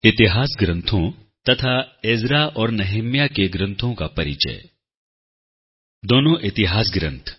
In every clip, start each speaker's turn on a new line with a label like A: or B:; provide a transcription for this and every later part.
A: इतिहास ग्रंथों तथा एजरा और नहम्याह के ग्रंथों का परिचय। दोनों इतिहास ग्रंथ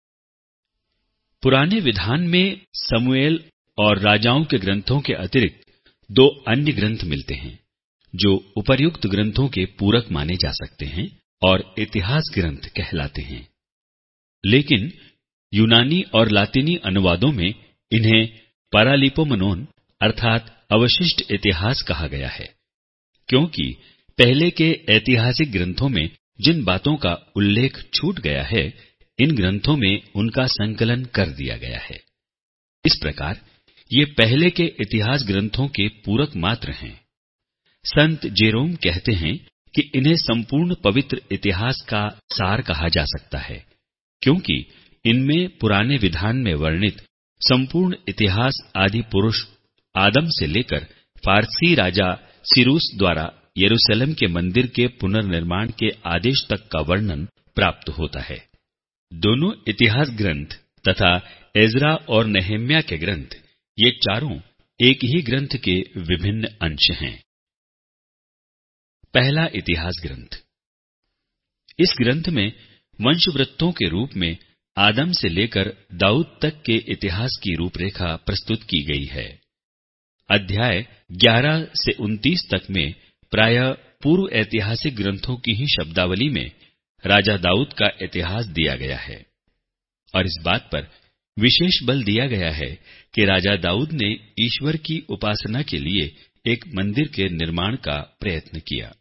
A: पुराने विधान में समूएल और राजाओं के ग्रंथों के अतिरिक्त दो अन्य ग्रंथ मिलते हैं जो उपर्युक्त ग्रंथों के पूरक माने जा सकते हैं और इतिहास ग्रंथ कहलाते हैं। लेकिन यूनानी और लातीनी अनुवादों में इन्हें पारालिपोमनोन अर्थात अवशिष्ट इतिहास कहा गया है, क्योंकि पहले के ऐतिहासिक ग्रंथों में जिन बातों का उल्लेख छूट गया है, इन ग्रंथों में उनका संकलन कर दिया गया है। इस प्रकार ये पहले के इतिहास ग्रंथों के पूरक मात्र हैं। संत जेरोम कहते हैं कि इन्हें संपूर्ण पवित्र इतिहास का सार कहा जा सकता है, क्योंकि इनमें पुराने विधान में वर्णित संपूर्ण इतिहास आदि पुरुष आदम से लेकर फारसी राजा सिरूस द्वारा यरूशलेम के मंदिर के पुनर्निर्माण के आदेश तक का वर्णन प्राप्त होता है। दोनों इतिहास ग्रंथ तथा एजरा और नहम्याह के ग्रंथ, ये चारों एक ही ग्रंथ के विभिन्न अंश हैं। पहला इतिहास ग्रंथ। इस ग्रंथ में वंशवृत्तों के रूप में आदम से लेकर दाऊद तक के इतिहास की रूपरेखा प्रस्तुत की गई है। अध्याय 11 से 29 तक में प्रायः पूर्व ऐतिहासिक ग्रंथों की ही शब्दावली में राजा दाऊद का इतिहास दिया गया है और इस बात पर विशेष बल दिया गया है कि राजा दाऊद ने ईश्वर की उपासना के लिए एक मंदिर के निर्माण का प्रयत्न किया।